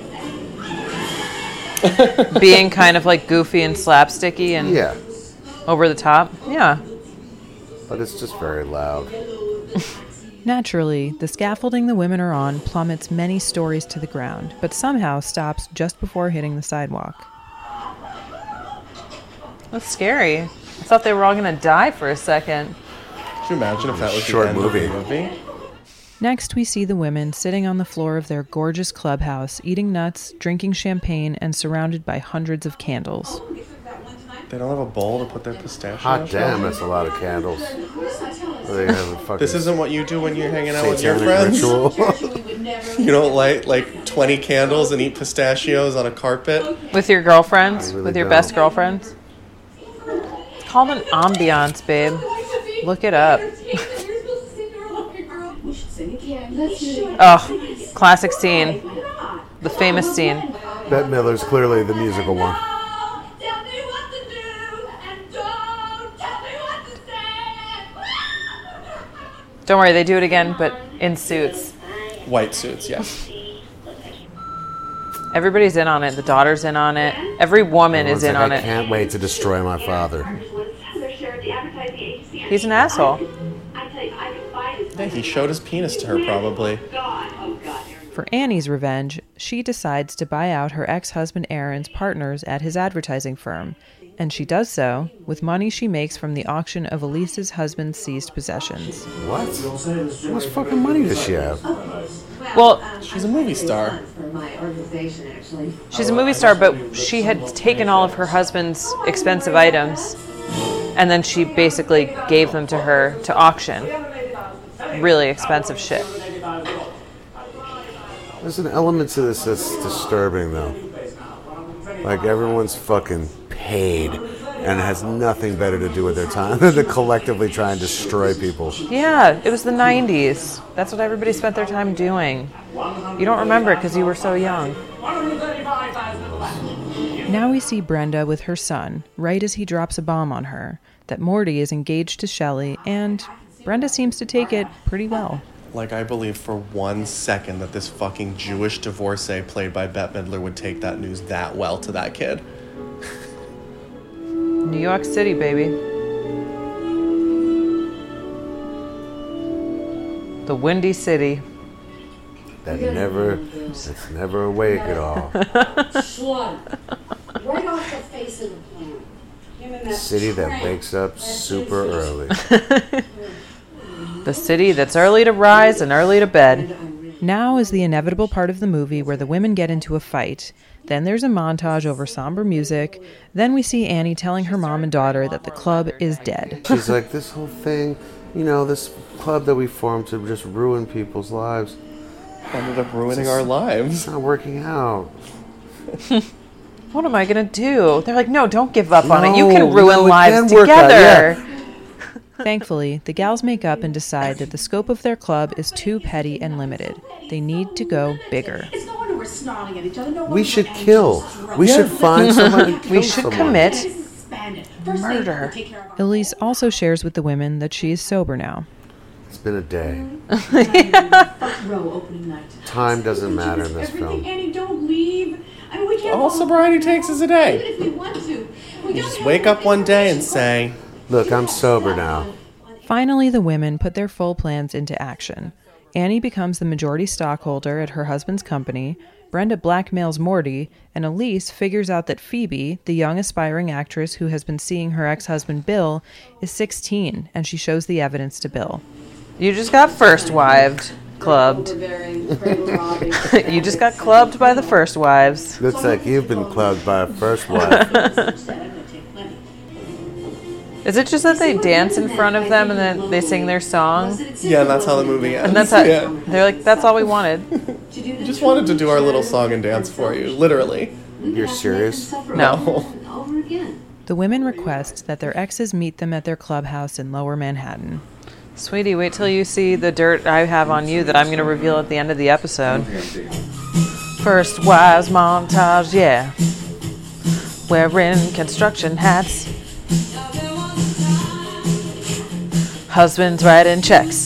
being kind of like goofy and slapsticky and yeah, over the top. Yeah. but it's just very loud. Naturally, the scaffolding the women are on plummets many stories to the ground, but somehow stops just before hitting the sidewalk. That's scary. I thought they were all going to die for a second. Could you imagine if that was Short the end movie. of the movie? Next, we see the women sitting on the floor of their gorgeous clubhouse, eating nuts, drinking champagne, and surrounded by hundreds of candles. They don't have a bowl to put their pistachios Hot damn, in? that's a lot of candles. They have a fucking This isn't what you do when you're hanging out with your satanic friends? ritual. You don't light like 20 candles and eat pistachios on a carpet? With your girlfriends? I really with your don't. best girlfriends? It's called an ambiance, babe. Look it up. Oh, classic scene. The famous scene. Bette Midler's clearly the musical one. Don't worry, they do it again, but in suits. White suits, yes. Everybody's in on it. The daughter's in on it. Every woman is in Everyone's on like, I it. can't wait to destroy my father. He's an asshole. Yeah, he showed his penis to her, probably. For Annie's revenge, she she decides to buy out her ex-husband Aaron's partners at his advertising firm, and she does so with money she makes from the auction of Elise's husband's seized possessions. What? How much fucking money does she have? Well, she's a movie star. She's a movie star, but she had taken all of her husband's expensive items, and then she basically gave them to her to auction. Really expensive shit. There's an element to this that's disturbing, though. Like, everyone's fucking paid and has nothing better to do with their time than to collectively try and destroy people. Yeah, it was the 90s. That's what everybody spent their time doing. You don't remember it because you were so young. Now we see Brenda with her son, right as he drops a bomb on her, that Morty is engaged to Shelley, and Brenda seems to take it pretty well. Like, I believe for 1 second that this fucking Jewish divorcee played by Bette Midler would take that news that well to that kid. New York City, baby. The Windy City. It's never awake at all. Slut. Right off the face of the planet. City that wakes up super early. The city that's early to rise and early to bed. Now is the inevitable part of the movie where the women get into a fight. Then there's a montage over somber music. Then we see Annie telling her mom and daughter that the club is dead. She's like, this whole thing, this club that we formed to just ruin people's lives. Ended up ruining our lives. It's not working out. What am I going to do? They're like, no, don't give up on it. You can ruin lives together. Yeah. Thankfully, the gals make up and decide that the scope of their club is too petty and limited. They need to go bigger. It's no wonder we're snarling at each other. No we should kill. We should find someone and kill We should someone. commit murder. Elise also shares with the women that she is sober now. It's been a day. First row opening night. Time doesn't matter in this film. Annie, don't leave. I mean, we can't. All sobriety takes is a day. Even if we want to. You just wake up one day and say, look, I'm sober now. Finally, the women put their full plans into action. Annie becomes the majority stockholder at her husband's company, Brenda blackmails Morty, and Elise figures out that Phoebe, the young aspiring actress who has been seeing her ex-husband Bill, is 16, and she shows the evidence to Bill. You just got first-wived. Clubbed. You just got clubbed by the first wives. Looks like you've been clubbed by a first wife. Is it just that they dance in front of them and then they sing their song? Yeah, and that's how the movie ends. And that's how they're like, that's all we wanted. Just wanted to do our little song and dance for you, literally. You're serious? No. The women request that their exes meet them at their clubhouse in Lower Manhattan. Sweetie, wait till you see the dirt I have on you that I'm going to reveal at the end of the episode. First wives montage, yeah. Wearing construction hats. Husbands writing checks.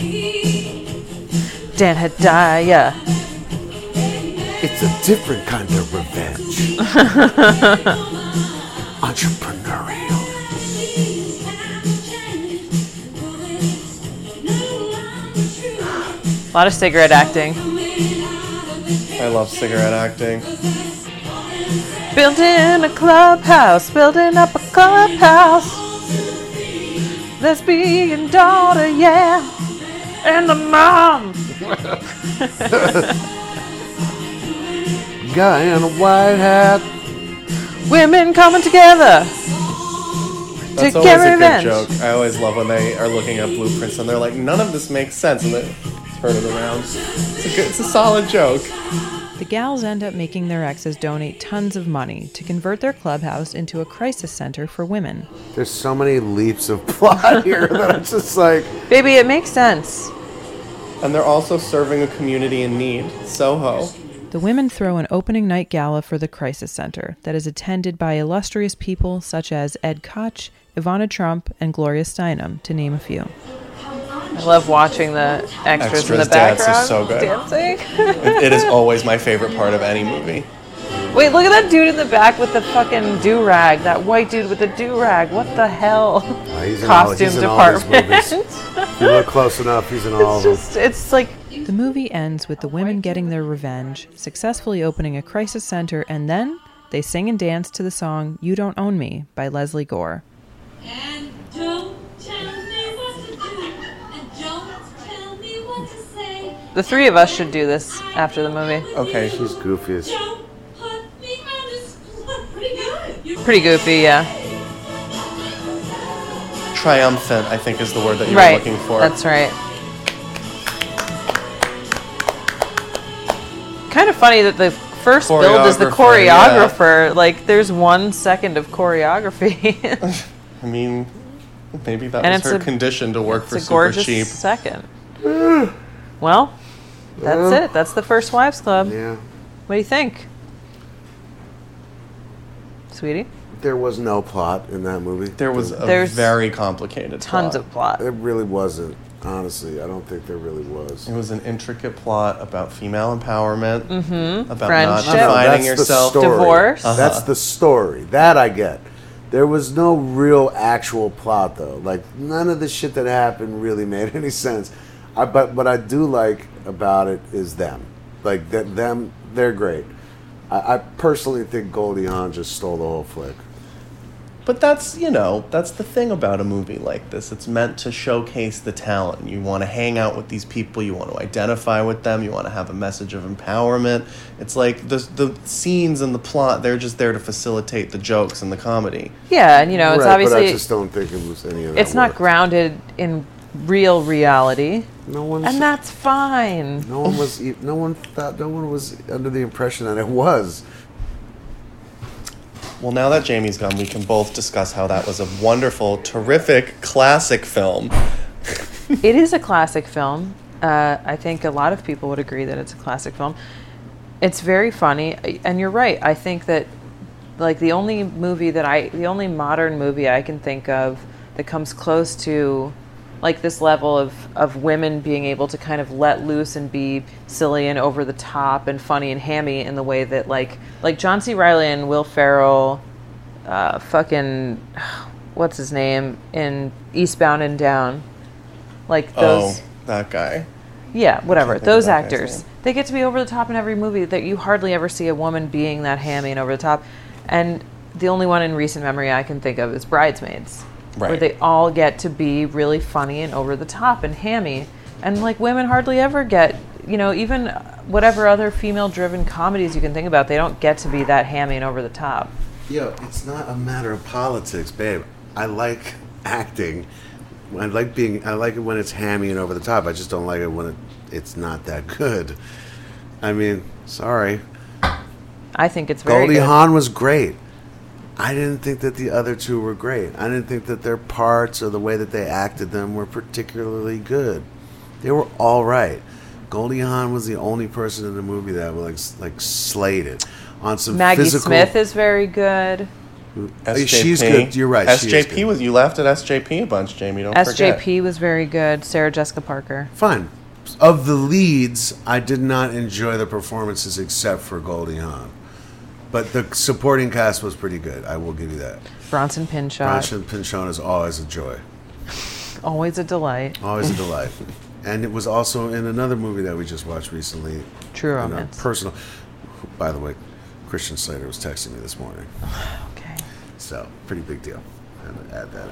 Dan Hedaya. It's a different kind of revenge. Entrepreneurial. A lot of cigarette acting. I love cigarette acting. Building a clubhouse, building up a clubhouse. Lesbian daughter, yeah. And the mom. Guy in a white hat. Women coming together. That's to always get a revenge. good joke. I always love when they are looking at blueprints and they're like, none of this makes sense, and they turn it around. It's a solid joke. The gals end up making their exes donate tons of money to convert their clubhouse into a crisis center for women. There's so many leaps of plot here that it's just like... Baby, it makes sense. And they're also serving a community in need, Soho. The women throw an opening night gala for the crisis center that is attended by illustrious people such as Ed Koch, Ivana Trump, and Gloria Steinem, to name a few. I love watching the extras in the dance background is so good. dancing. It is always my favorite part of any movie. Wait, look at that dude in the back with the fucking do-rag. That white dude with the do-rag. What the hell? He's in Costume all his department. movies. If you look close enough, he's in all of them. It's like The movie ends with the women getting their revenge, successfully opening a crisis center, and then they sing and dance to the song You Don't Own Me by Leslie Gore. And don't tell me what to do, and don't tell me what to say. The three of us should do this after the movie. Okay. She's goofy as... Don't put me on the spot. Pretty good. Pretty goofy, yeah. Triumphant, I think, is the word that you were Right. looking for. That's right. Kind of funny that the first build is the choreographer. Yeah. Like, there's 1 second of choreography. I mean, maybe that And was her it's a- condition to work for It's a super gorgeous cheap. second. Well, that's it. That's the First Wives Club. Yeah. What do you think? Sweetie? There was no plot in that movie. There was There's very complicated Tons plot. of plot. It really wasn't. Honestly, I don't think there really was. It was an intricate plot about female empowerment, about Friendship. not defining that's yourself. the story. Divorce. That's the story. That I get. There was no real actual plot though. Like none of the shit that happened really made any sense. But what I do like about it is them. Like them, they're great. I personally think Goldie Hawn just stole the whole flick. But that's the thing about a movie like this. It's meant to showcase the talent. You want to hang out with these people. You want to identify with them. You want to have a message of empowerment. It's like the scenes and the plot, they're just there to facilitate the jokes and the comedy. Yeah, and it's Right, obviously... But I just don't think it was any of that. It's not work. grounded in real reality. No one. And that's fine. No one was. No one thought. No one was under the impression that it was. Well, now that Jamie's gone, we can both discuss how that was a wonderful, terrific, classic film. It is a classic film. I think a lot of people would agree that it's a classic film. It's very funny, and you're right. I think that, like, the only modern movie I can think of that comes close to, like, this level of women being able to kind of let loose and be silly and over the top and funny and hammy in the way that, like John C. Reilly and Will Ferrell, what's his name, in Eastbound and Down. Like those. Oh, that guy. Yeah, whatever. think Those of that guy's actors. name. They get to be over the top in every movie that you hardly ever see a woman being that hammy and over the top. And the only one in recent memory I can think of is Bridesmaids. Where Right. they all get to be really funny and over the top and hammy. And like women hardly ever get, even whatever other female driven comedies you can think about, they don't get to be that hammy and over the top. Yo, it's not a matter of politics, babe. I like acting. I like it when it's hammy and over the top. I just don't like it when it's not that good. I mean, sorry. I think it's very Goldie good. Hawn was great. I didn't think that the other two were great. I didn't think that their parts or the way that they acted them were particularly good. They were all right. Goldie Hawn was the only person in the movie that was like slayed it on some Maggie physical. Smith is very good. SJP. She's good. You're right. she is SJP good. was, you laughed at SJP a bunch, Jamie. Don't forget. SJP was very good. Sarah Jessica Parker. Fine. Of the leads, I did not enjoy the performances except for Goldie Hawn. But the supporting cast was pretty good. I will give you that. Bronson Pinchot. Bronson Pinchot is always a joy. Always a delight. Always a delight. And it was also in another movie that we just watched recently. True in a Romance. Personal. By the way, Christian Slater was texting me this morning. Okay. So, pretty big deal. I had to add that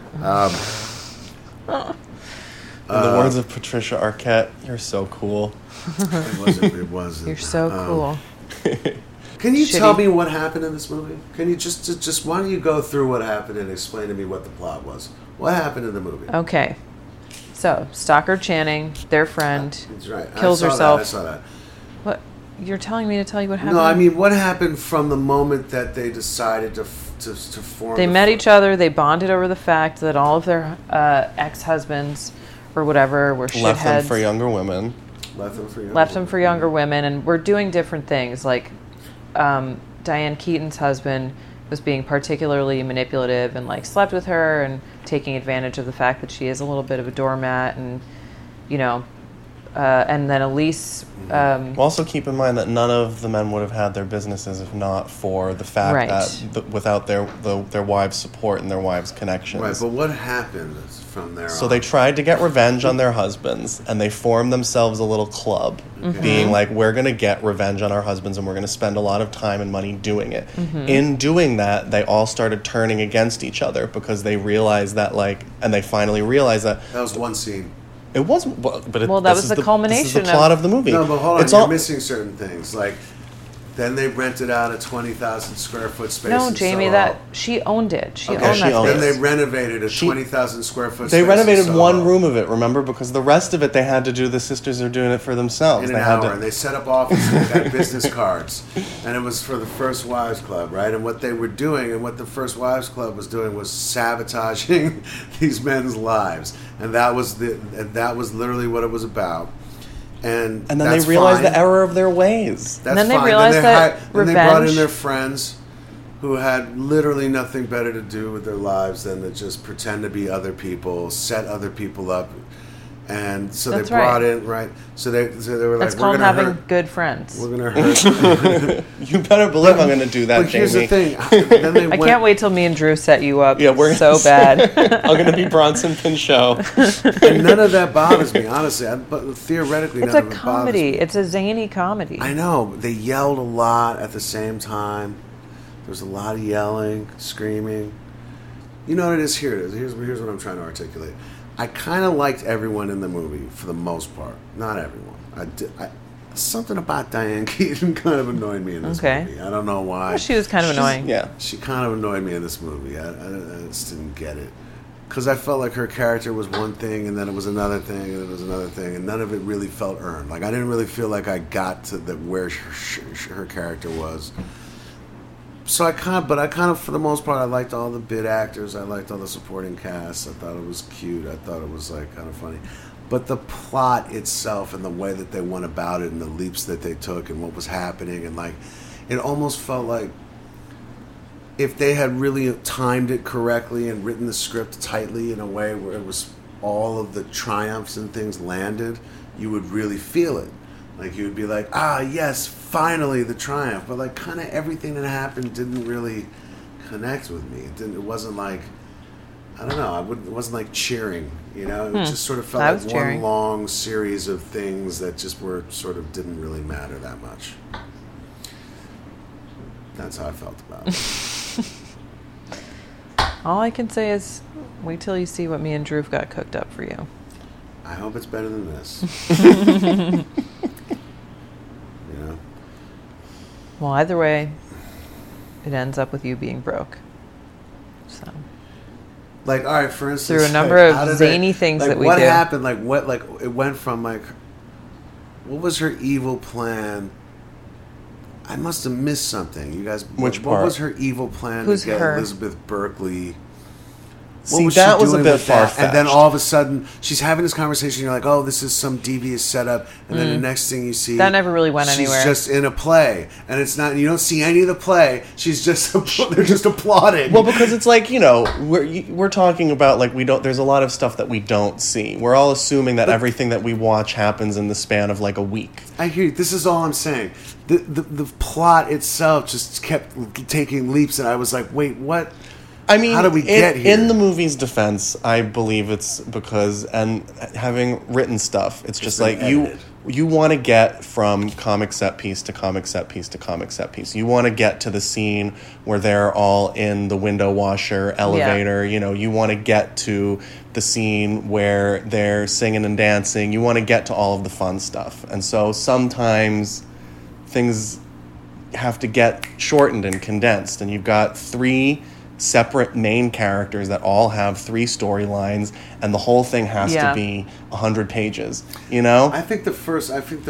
in. In the words of Patricia Arquette, you're so cool. It wasn't. You're so cool. Can you Shitty. tell me what happened in this movie? Can you just why don't you go through what happened and explain to me what the plot was? What happened in the movie? Okay. So, Stockard Channing, their friend, That's right. kills I saw herself. That. I saw that. What? You're telling me to tell you what happened? No, I mean, what happened from the moment that they decided to form? They met each other. They bonded over the fact that all of their ex-husbands or whatever were shitheads. Left them for younger women. Left them for younger women, and were doing different things. Like Diane Keaton's husband was being particularly manipulative and like slept with her and taking advantage of the fact that she is a little bit of a doormat, and and then Elise. Also keep in mind that none of the men would have had their businesses if not for the fact that without their wives' support and their wives' connections. Right, but what happened from there So on? they tried to get revenge on their husbands, and they formed themselves a little club, being like, we're going to get revenge on our husbands, and we're going to spend a lot of time and money doing it. In doing that, they all started turning against each other because they realized that, and they finally realized that... That was one scene. It wasn't, but that was the culmination. This is the plot of the movie. No, but hold on, you're missing certain things. Like, then they rented out a 20,000 square foot space. No, Jamie, she owned it. She owned that space. Then they renovated a 20,000 square foot space. They renovated one room of it, remember? Because the rest of it, they had to do. The sisters are doing it for themselves. In an hour, and they set up offices. They got business cards, and it was for the First Wives Club, right? And what they were doing, and what the First Wives Club was doing, was sabotaging these men's lives, and that was literally what it was about. And then they realized the error of their ways. That's and then fine. They realized that then they brought in their friends who had literally nothing better to do with their lives than to just pretend to be other people, set other people up. And so they brought in, right? So they were like, that's called having good friends. We're going to hurt. You better believe I'm going to do that, but here's Jamie. the thing. Then I can't wait till me and Drew set you up. Yeah, we're so bad. I'm going to be Bronson Pinchot. And none of that bothers me, honestly. But theoretically, it's none a of it comedy. bothers me. It's a zany comedy. I know. They yelled a lot at the same time. There's a lot of yelling, screaming. You know what it is? Here it is. Here's what I'm trying to articulate. I kind of liked everyone in the movie for the most part. Not everyone. Something about Diane Keaton kind of annoyed me in this movie. I don't know why. Well, she was kind of annoying. Yeah. She kind of annoyed me in this movie. I just didn't get it. Because I felt like her character was one thing, and then it was another thing, and it was another thing, and none of it really felt earned. Like, I didn't really feel like I got to where her character was. So I kind of, for the most part, I liked all the bit actors. I liked all the supporting cast. I thought it was cute. I thought it was kind of funny. But the plot itself and the way that they went about it and the leaps that they took and what was happening and it almost felt like if they had really timed it correctly and written the script tightly in a way where it was all of the triumphs and things landed, you would really feel it. Like, you would be like, yes, finally the triumph. But, kind of everything that happened didn't really connect with me. It wasn't like, I don't know, it wasn't like cheering, you know? It just sort of felt like one long series of things that just didn't really matter that much. That's how I felt about it. All I can say is, wait till you see what me and Drew got cooked up for you. I hope it's better than this. Well, either way, it ends up with you being broke. So, all right, for instance, through a number of zany things that we do. What happened? It went from what was her evil plan? I must have missed something. You guys, which part? What was her evil plan Who's to get her? Elizabeth Berkley? See, that was a bit far-fetched. And then all of a sudden, she's having this conversation. You're like, oh, this is some devious setup. And then the next thing you see... That never really went anywhere. She's just in a play. And it's not... You don't see any of the play. She's just... They're just applauding. Well, because it's we're talking about, there's a lot of stuff that we don't see. We're all assuming that everything that we watch happens in the span of, a week. I hear you. This is all I'm saying. The plot itself just kept taking leaps. And I was like, wait, what... I mean, how do we get here? In the movie's defense, I believe it's because, and having written stuff, it's just like you want to get from comic set piece to comic set piece to comic set piece. You want to get to the scene where they're all in the window washer elevator. Yeah. You want to get to the scene where they're singing and dancing. You want to get to all of the fun stuff. And so sometimes things have to get shortened and condensed, and you've got 3 separate main characters that all have 3 storylines, and the whole thing has to be 100 pages. I think the first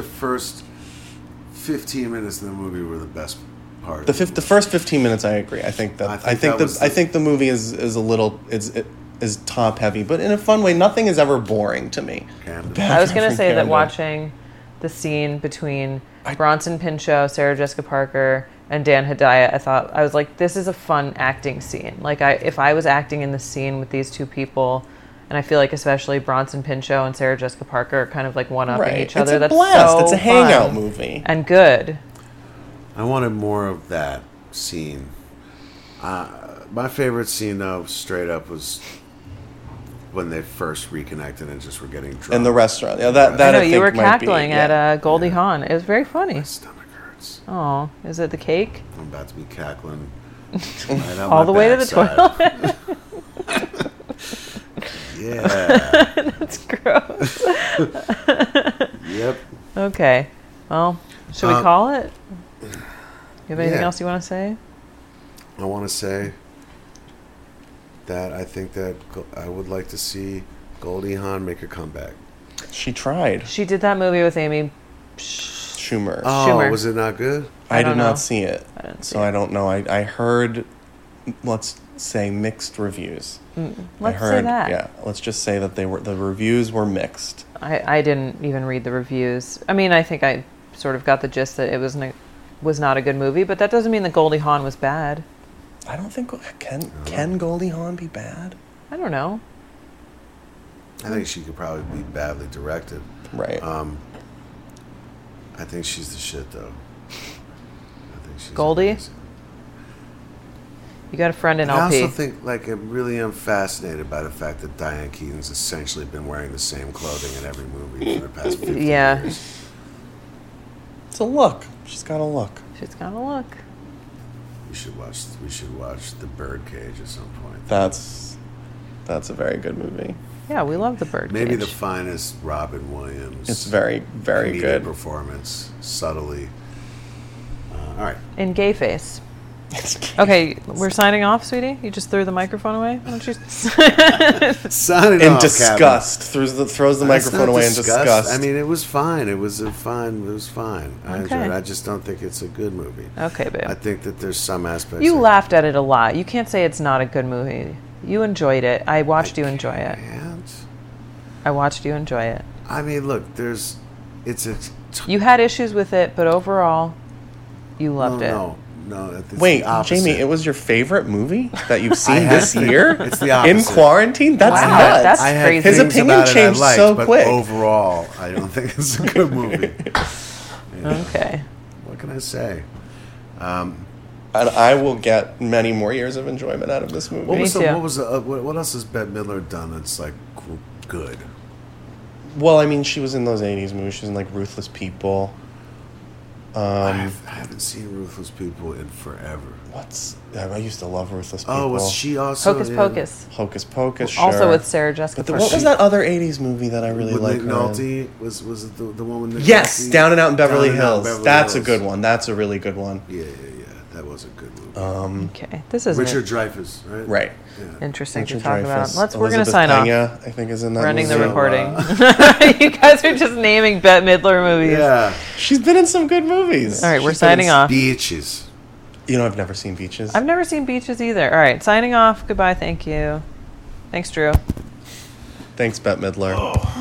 15 minutes of the movie were the best part. The first 15 minutes, I agree. I think the movie is a little is top heavy, but in a fun way. Nothing is ever boring to me. I was going to say that watching the scene between Bronson Pinchot, Sarah Jessica Parker, and Dan Hedaya, I was like, this is a fun acting scene. If I was acting in the scene with these 2 people, And I feel like especially Bronson Pinchot and Sarah Jessica Parker are kind of like one-upping each other. It's a That's blast. so It's a hangout fun movie. and good. I wanted more of that scene. My favorite scene, though, straight up, was when they first reconnected and just were getting drunk. In the restaurant. Yeah, that I know, I think you were might be, cackling at Goldie Hawn. It was very funny. My stomach hurts. Oh, is it the cake? I'm about to be cackling. Right out All my the way to the backside. toilet. Yeah. That's gross. Yep. Okay. Well, should we call it? You have anything yeah. else you want to say? I want to say that I think that I would like to see Goldie Hawn make a comeback. She tried. She did that movie with Amy Schumer. Oh, Schumer. was it not good? I did don't know. not see it. I didn't see so it. I don't know. I heard, let's say, mixed reviews. Let's say that. Yeah, let's just say that the reviews were mixed. I didn't even read the reviews. I mean, I think I sort of got the gist that it was not a good movie, but that doesn't mean that Goldie Hawn was bad. I don't think can Goldie Hawn be bad? I don't know. I think she could probably be badly directed. Right. I think she's the shit, though. I think she's Goldie? amazing. You got a friend in I LP. also think, like, I really am fascinated by the fact that Diane Keaton's essentially been wearing the same clothing in every movie for the past 50 years. It's a look. She's got a look. She's got a look. We should watch The Birdcage at some point. That's a very good movie. Yeah, we love The Birdcage. Maybe the finest Robin Williams. It's very, very comedic good. performance, subtly. All right. In Gay Face. Okay, we're signing off, sweetie. You just threw the microphone away. Why don't you? Signing in off, disgust, Captain. throws the That's microphone not away in disgust. I mean, it was fine. It was fine. I enjoyed Okay. it. I just don't think it's a good movie. Okay, babe. I think that there's some aspects. You that- laughed at it a lot. You can't say it's not a good movie. You enjoyed it. I watched you enjoy it. can't. I watched you enjoy it. I mean, look, it's a. You had issues with it, but overall, you loved it. No. It's Wait, the opposite. Jamie, it was your favorite movie that you've I seen have this to. year? It's the opposite. In quarantine? That's Wow, nuts. that's I had crazy. His things opinion about it I changed liked, so but quick. overall, I don't think it's a good movie. Okay. What can I say? And I will get many more years of enjoyment out of this movie. What too. what else has Bette Midler done that's like good? Well, I mean, she was in those 80s movies. She was in, like, Ruthless People. I haven't seen Ruthless People in forever. I used to love Ruthless People. Oh, was she also Hocus in Pocus. Hocus Pocus, sure. Also with Sarah Jessica But Parker. what was that other 80s movie that I really with liked? Nick Nolte? Was it the one with Nick Yes, Nolte? Down and Out in Beverly Down and Out in Hills. Beverly That's Hills. a good one. That's a really good one. Yeah. That was a good movie. Okay, this is Richard Dreyfuss, right? Right. Yeah. interesting Richard to talk Dreyfuss. about. We're gonna Elizabeth sign off. Pena, I think, is in that We're ending the movie. recording. You guys are just naming Bette Midler movies. Yeah. She's been in some good movies. All right, we're She's been in signing off. Beaches. You know, I've never seen Beaches. I've never seen Beaches either. All right, signing off. Goodbye. Thank you. Thanks, Drew. Thanks, Bette Midler.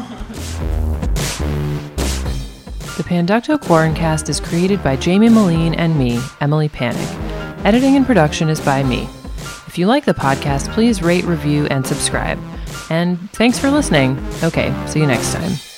The Panducto Quarrencast is created by Jamie Moline and me, Emily Panic. Editing and production is by me. If you like the podcast, please rate, review, and subscribe. And thanks for listening. Okay, see you next time.